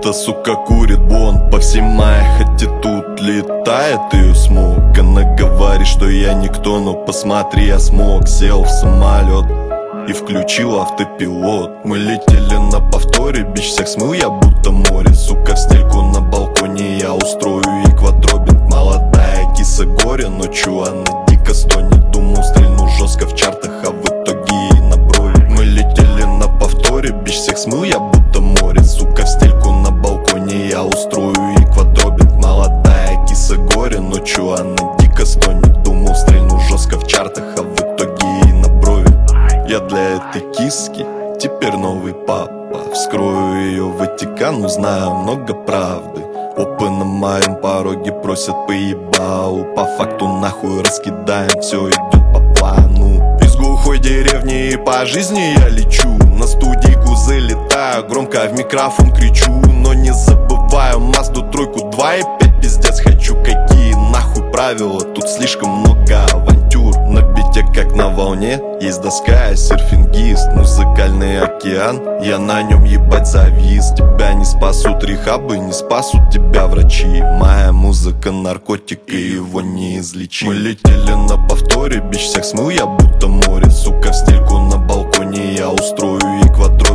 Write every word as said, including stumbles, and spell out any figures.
будто, сука, курит бон по всей мае, хотя тут летает ее смог. Она говорит, что я никто, но посмотри, я смог. Сел в самолет и включил автопилот. Мы летели на повторе, бич всех смыл я будто море. Сука, в стельку на балконе я устрою ей квадробинг. Молодая киса горе, ночью она дико стонет. Думал, стрельну жестко в чартах, а в итоге ей на брови. Мы летели на повторе, бич всех смыл я будто море. Сука, в стельку на балконе я устрою ей квадробинг. Молодая киса горе, ночью она дико стонет. Думал, стрельну жестко в чартах, а в итоге ей на брови. Я для этой киски теперь новый папа. Вскрою ее в Ватикан, узнаю много правды. Опы на моем пороге просят по ебалу. По факту нахуй раскидаем, все идет по плану. Из глухой деревни и по жизни я лечу. На студийку залетаю, громко в микрофон кричу. Но не забываю Мазду тройку два и пять, пиздец хочу. Какие нахуй правила, тут слишком много авантюр. На бите как на волне, есть доска, серфингист. Музыкальный океан, я на нем ебать завис. Тебя не спасут рехабы, не спасут тебя врачи. Моя музыка наркотик, и его не излечить. Мы летели на повторе, бич всех смыл я будто море. Сука, в стельку на балконе я устрою ей квадрат.